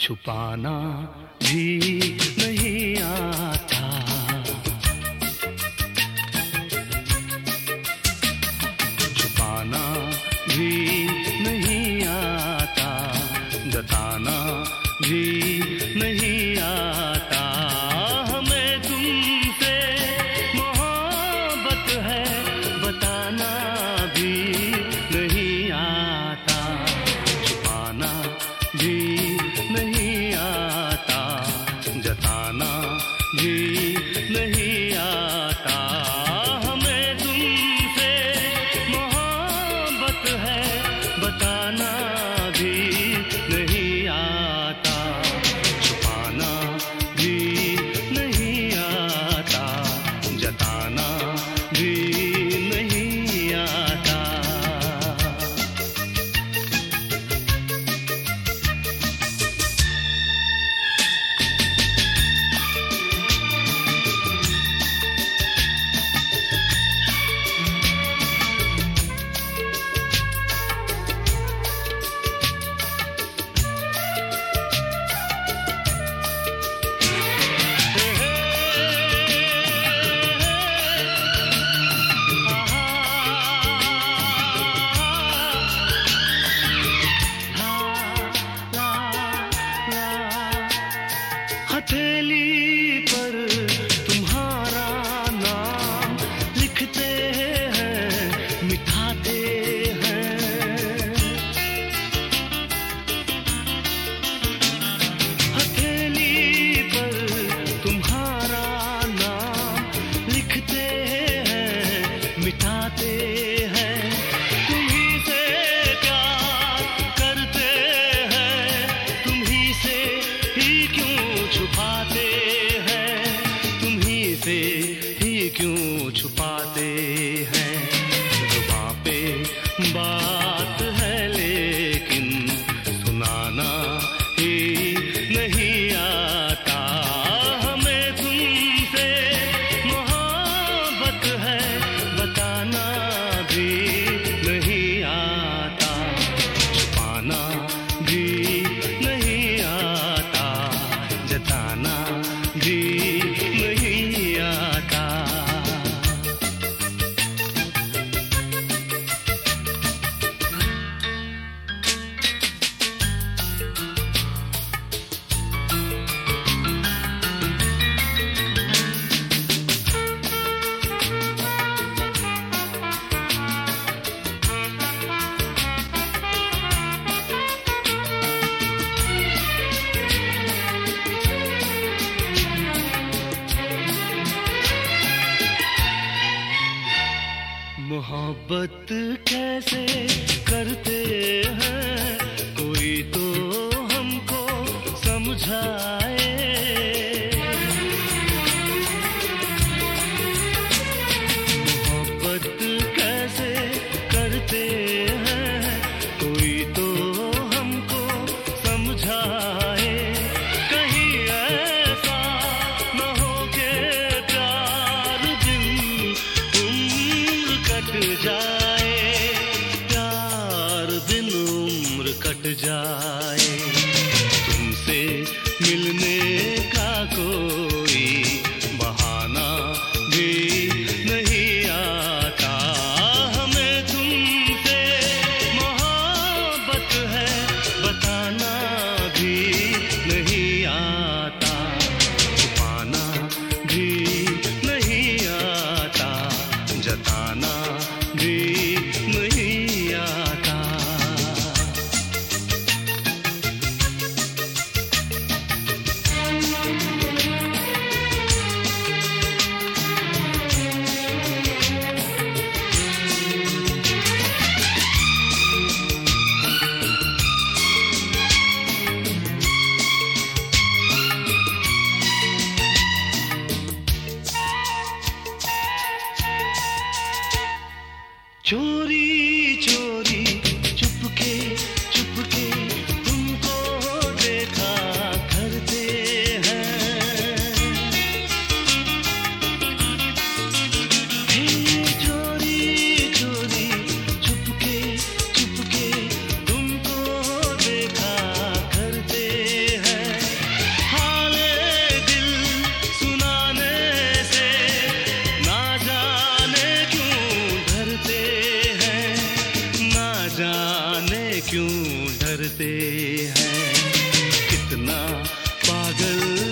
छुपाना भी नहीं आता, छुपाना भी नहीं आता, जताना भी नहीं आता। हमें तुमसे मोहब्बत है बताना भी नहीं आता, छुपाना भी नहीं आता, जताना भी नहीं आता। हमें तुमसे मोहब्बत है बताना भी नहीं आता, छुपाना भी नहीं आता, जताना भी नहीं आता। हथेली पर तुम्हारा नाम लिखते हैं, मिठाते हैं। हथेली पर तुम्हारा नाम लिखते हैं, मिठाते हैं। तुम्ही से प्यार करते हैं, तुम्ही से ही क्यों छुपाते हैं, तुम्ही से ही क्यों छुपाते हैं। जुबां पे बात है लेकिन सुनाना ही नहीं आता। हमें तुमसे मोहब्बत है बताना भी नहीं आता, छुपाना भी नहीं आता, जताना भी नहीं आता। मोहब्बत कैसे करते हैं, कोई तो हमको समझाए। मोहब्बत कैसे करते हैं, कोई तो हमको समझाए। कहीं ऐसा न हो के प्यार बिन उम्र कट जाए, प्यार बिन उम्र कट जाए। तुमसे मिलने का कोई बहाना भी नहीं आता। हमें तुमसे मोहब्बत है बताना भी नहीं आता, छुपाना भी नहीं आता, जताना भी नहीं आता। क्यों डरते हैं, कितना पागल